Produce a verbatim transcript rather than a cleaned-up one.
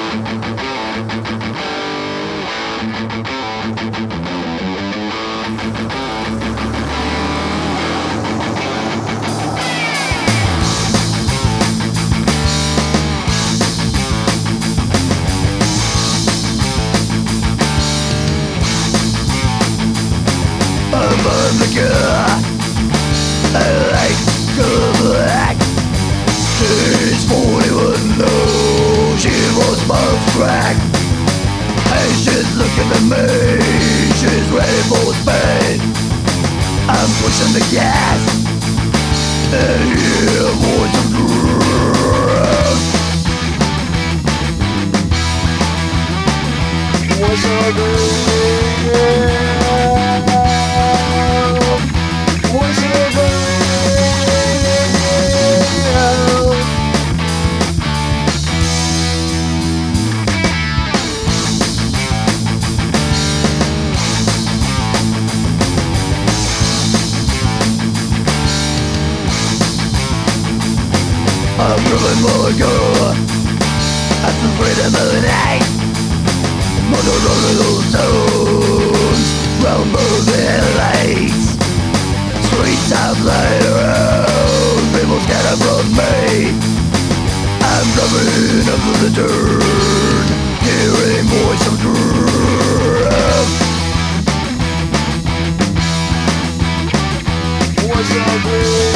I'm the girl I like her black. She's forty-one, no, she was both crack. And she's looking at me, she's ready for speed. I'm pushing the gas, and hear voice of drugs. What's up, girl? I'm driven by a girl at the freedom of the night. Mother of those stones round moving lights. Streets of light around, people scatter from me. I'm driving up to the turn, hearing voice of truth. What's up,